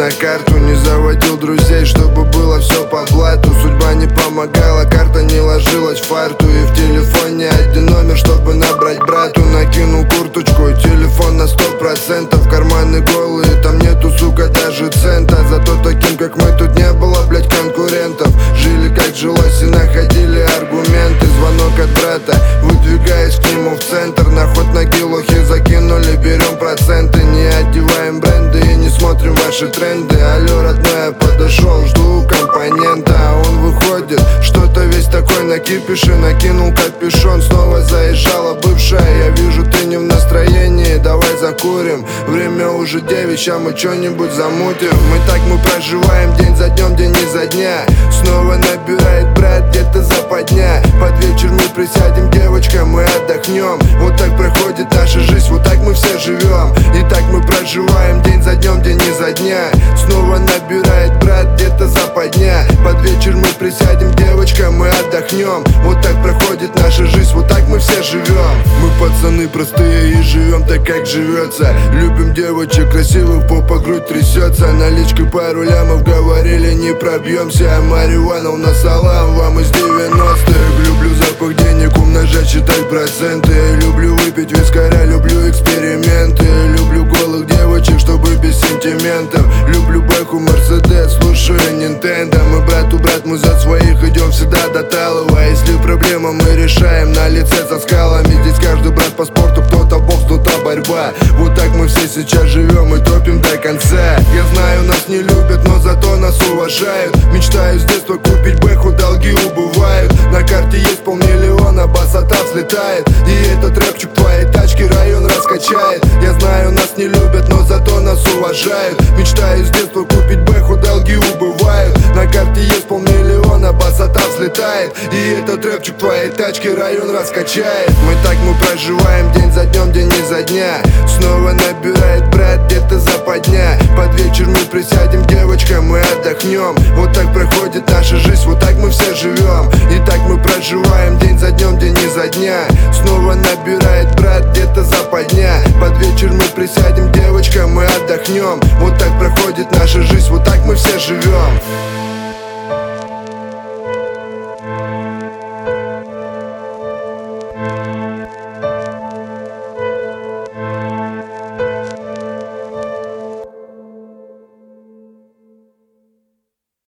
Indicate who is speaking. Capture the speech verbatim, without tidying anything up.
Speaker 1: на карту. Не заводил друзей, чтобы было все по блату. Судьба не помогала, карта не ложилась в фарту. И в телефоне один номер, чтобы набрать брату. Накинул курточку и телефон на сто процентов. Карманы голые, там нету, сука, даже цента. Зато таким, как мы, тут не было, блять, конкурентов. Жили как жилось и находили аргументы. Звонок от брата, выдвигаясь к нему в центр. На ход ноги лохи закинули, берем проценты. Не одеваем бренды и не смотрим ваши тренды. Алло, родной, я подошел, жду компонента. А он выходит, что-то весь такой на кипише. Накинул капюшон, снова заезжала бывшая. Я вижу, ты не в настроении, давай закурим. Время уже девять, ща мы что-нибудь замутим. Мы так мы проживаем день за днем, день изо дня. Снова набирает брат, где-то западня. Под вечер мы присядем, девочка, мы отдохнем. Вот так проходит наша жизнь, вот так мы все живем. И так мы проживаем день за днем, день изо дня. Снова набирает брат, где-то западня. Под вечер мы присядем, девочка, мы отдохнем. Вот так проходит наша жизнь, вот так мы все живем. Мы пацаны простые и живем так, как живется. Любим девочек красивых, попа грудь трясется. Наличкой пару лямов, говорили, не пробьемся. Марихуана у нас салам, вам из девяностых. Люблю запах денег, умножать, считать проценты. Люблю выпить вискаря, люблю эксперименты. Люблю голых девочек, чтобы без сентиментов. Люблю бэху, мерседес, слушаю Нинтендо. Мы брату брат, мы за своих идем всегда до талого. Если проблема, мы решаем на лице со скалами. Здесь каждый брат по спорту, кто-то бокс, кто-то борьба. Вот так мы все сейчас живем и топим до конца. Я знаю, нас не любят, но зато нас уважают. Мечтаю с детства купить бэху, долги убывают. На карте есть полмиллиона, басата взлетает. И этот рэпчик твоей тачки район раскачает. Я знаю, нас не любят, но зато нас уважают. Мечтаю с детства купить бэху, долги убывают. На карте есть полмиллиона, басата взлетает. И этот рэпчик твоей тачки район раскачает. Мы так мы проживаем день за днем, день изо дня. Снова набирает брат, где-то западня. Под вечер мы присядем, девочка, мы отдохнем. Вот так проходит наша жизнь, вот так мы все живем. И так мы проживаем день за днем, день изо дня. Снова набирает брат, где-то западня. Под вечер мы присядем, девочка, мы отдохнем. Вот так проходит наша жизнь, вот так мы все живем.